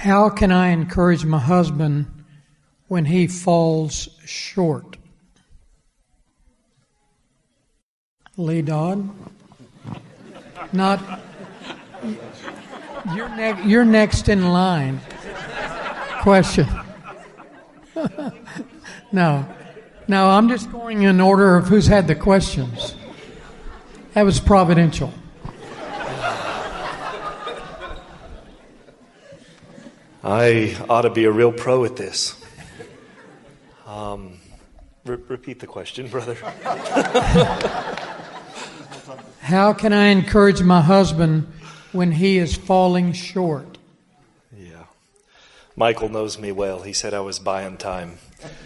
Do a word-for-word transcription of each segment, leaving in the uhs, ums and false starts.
How can I encourage my husband when he falls short? Lee Dodd? Not... You're, ne- you're next in line. Question. No. No, I'm just going in order of who's had the questions. That was providential. I ought to be a real pro at this. Um, re- repeat the question, brother. How can I encourage my husband when he is falling short? Yeah. Michael knows me well. He said I was buying time.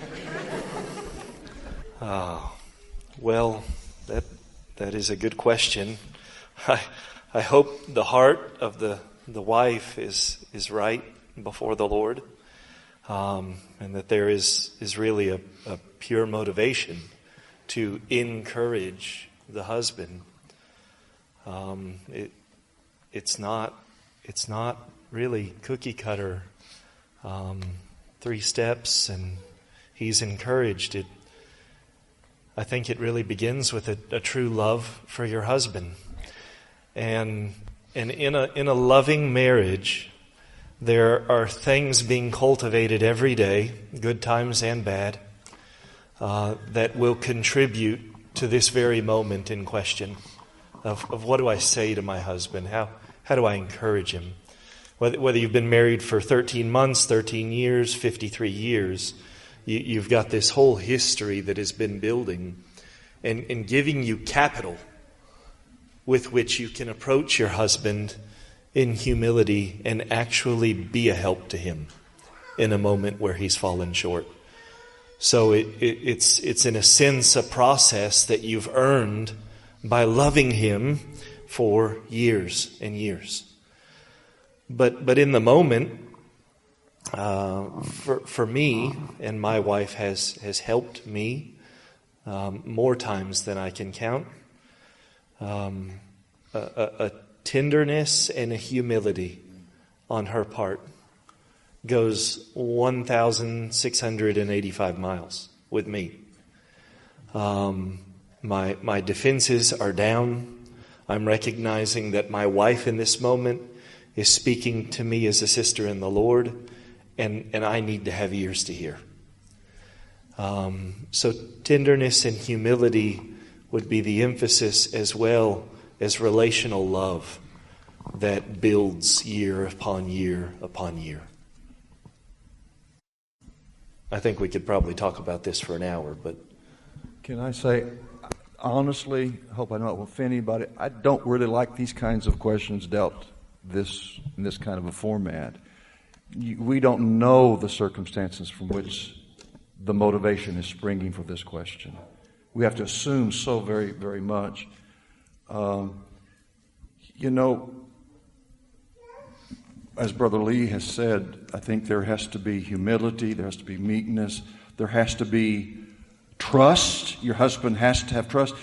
Oh, well, that that is a good question. I I hope the heart of the, the wife is is right before the Lord, um, and that there is is really a, a pure motivation to encourage the husband. Um, it it's not it's not really cookie cutter. Um, three steps and he's encouraged. It. I think it really begins with a, a true love for your husband, and and in a in a loving marriage, there are things being cultivated every day, good times and bad, uh, that will contribute to this very moment in question of, of what do I say to my husband? How how do I encourage him? Whether, whether you've been married for thirteen months, thirteen years, fifty-three years, you, you've got this whole history that has been building and, and giving you capital with which you can approach your husband in humility and actually be a help to him in a moment where he's fallen short. So it, it, it's it's in a sense a process that you've earned by loving him for years and years. But but in the moment, uh, for for me, and my wife has has helped me um, more times than I can count. Um, a, a, a tenderness and a humility on her part goes one thousand six hundred eighty-five miles with me. Um, my my defenses are down. I'm recognizing that my wife in this moment is speaking to me as a sister in the Lord, and, and I need to have ears to hear. Um, so tenderness and humility would be the emphasis, as well as relational love that builds year upon year upon year. I think we could probably talk about this for an hour, but... Can I say, honestly, I hope I don't offend anybody, I don't really like these kinds of questions dealt this in this kind of a format. You, we don't know the circumstances from which the motivation is springing for this question. We have to assume so very, very much. Um, you know, as Brother Lee has said, I think there has to be humility, there has to be meekness, there has to be trust. Your husband has to have trust.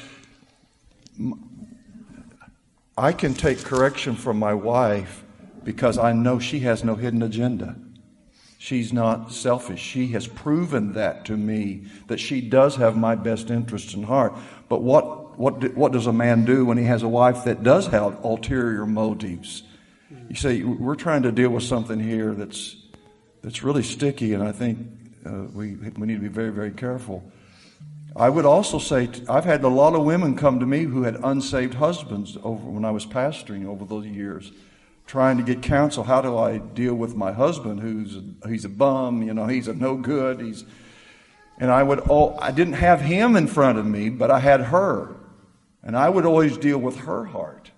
I can take correction from my wife because I know she has no hidden agenda. She's not selfish. She has proven that to me, that she does have my best interests in heart. But what what what does a man do when he has a wife that does have ulterior motives? You see, we're trying to deal with something here that's that's really sticky, and I think uh, we we need to be very, very careful. I would also say, I've had a lot of women come to me who had unsaved husbands over when I was pastoring over those years, trying to get counsel. How do I deal with my husband who's a, he's a bum, you know, he's a no good. He's, and I would, oh, I didn't have him in front of me, but I had her. And I would always deal with her heart.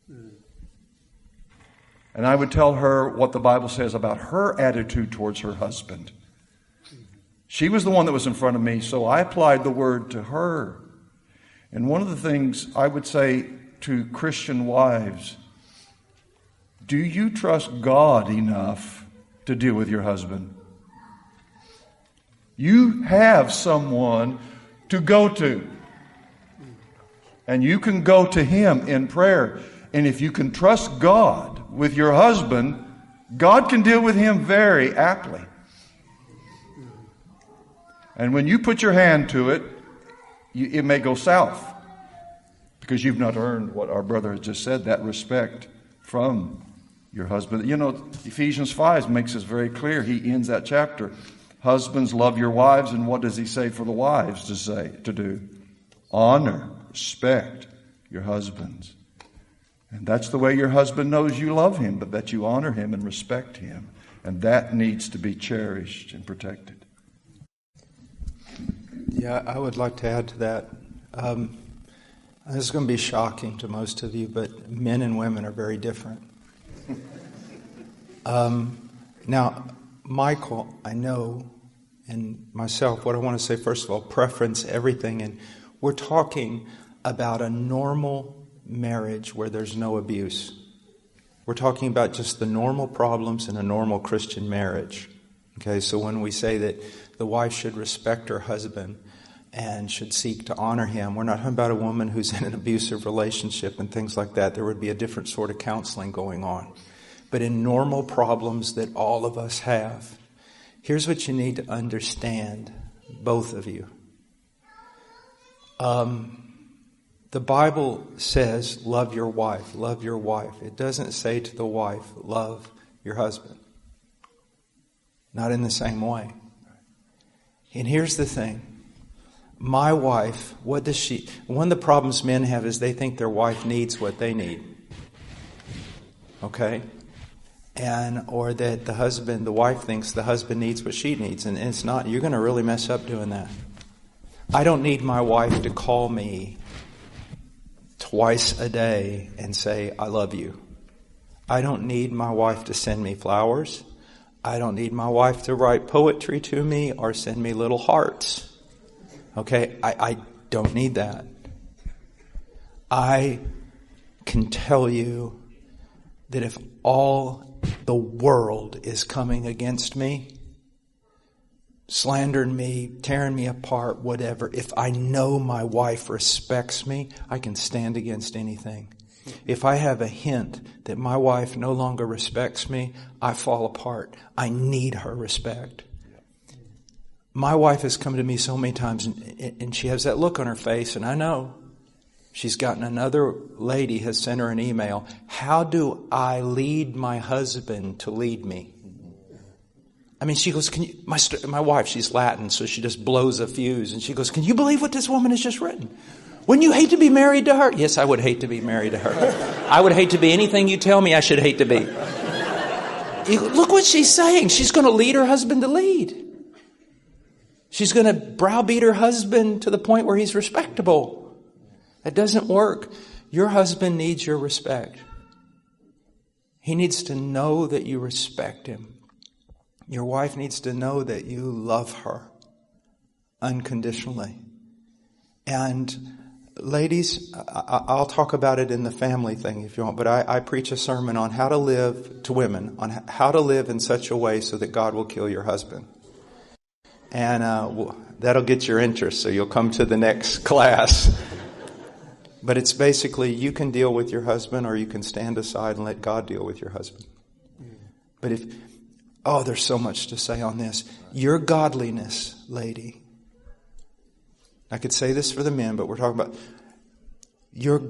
And I would tell her what the Bible says about her attitude towards her husband. She was the one that was in front of me, so I applied the word to her. And one of the things I would say to Christian wives, do you trust God enough to deal with your husband? You have someone to go to. And you can go to him in prayer. And if you can trust God with your husband, God can deal with him very aptly. And when you put your hand to it, you, it may go south. Because you've not earned what our brother has just said, that respect from your husband. You know, Ephesians five makes this very clear. He ends that chapter. Husbands, love your wives. And what does he say for the wives to say, to do? Honor, respect your husbands. And that's the way your husband knows you love him, but that you honor him and respect him. And that needs to be cherished and protected. Yeah, I would like to add to that. Um, this is going to be shocking to most of you, but men and women are very different. Um, now, Michael, I know, and myself, what I want to say, first of all, preference everything. And we're talking about a normal marriage where there's no abuse. We're talking about just the normal problems in a normal Christian marriage. Okay, so when we say that the wife should respect her husband and should seek to honor him, we're not talking about a woman who's in an abusive relationship and things like that. There would be a different sort of counseling going on. But in normal problems that all of us have, here's what you need to understand, both of you. Um... The Bible says, love your wife, love your wife. It doesn't say to the wife, love your husband. Not in the same way. And here's the thing. My wife, what does she... One of the problems men have is they think their wife needs what they need. Okay? And, or that the husband, the wife thinks the husband needs what she needs. And it's not. You're going to really mess up doing that. I don't need my wife to call me twice a day and say, I love you. I don't need my wife to send me flowers. I don't need my wife to write poetry to me or send me little hearts. Okay, I, I don't need that. I can tell you that if all the world is coming against me, slandering me, tearing me apart, whatever, if I know my wife respects me, I can stand against anything. If I have a hint that my wife no longer respects me, I fall apart. I need her respect. My wife has come to me so many times and, and she has that look on her face, and I know she's gotten another lady has sent her an email. How do I lead my husband to lead me? I mean, she goes, can you, my, my wife, she's Latin, so she just blows a fuse. And she goes, can you believe what this woman has just written? Wouldn't you hate to be married to her? Yes, I would hate to be married to her. I would hate to be anything you tell me I should hate to be. Look what she's saying. She's going to lead her husband to lead. She's going to browbeat her husband to the point where he's respectable. That doesn't work. Your husband needs your respect. He needs to know that you respect him. Your wife needs to know that you love her unconditionally. And ladies, I'll talk about it in the family thing if you want, but I, I preach a sermon on how to live to women, on how to live in such a way so that God will kill your husband. And uh, that'll get your interest, so you'll come to the next class. But it's basically, you can deal with your husband or you can stand aside and let God deal with your husband. But if... Oh, there's so much to say on this. Your godliness, lady. I could say this for the men, but we're talking about your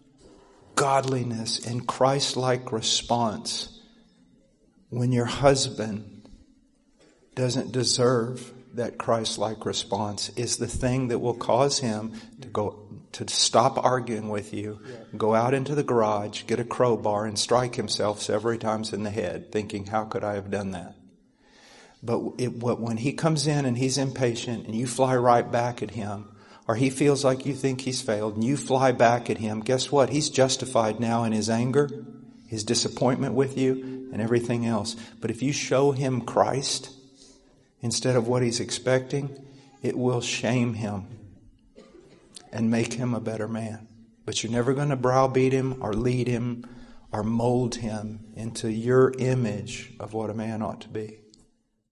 godliness and Christ-like response when your husband doesn't deserve that Christ-like response is the thing that will cause him to go to stop arguing with you, go out into the garage, get a crowbar and strike himself several times in the head, thinking, how could I have done that? But it, when he comes in and he's impatient and you fly right back at him, or he feels like you think he's failed and you fly back at him, guess what? He's justified now in his anger, his disappointment with you, and everything else. But if you show him Christ instead of what he's expecting, it will shame him and make him a better man. But you're never going to browbeat him or lead him or mold him into your image of what a man ought to be.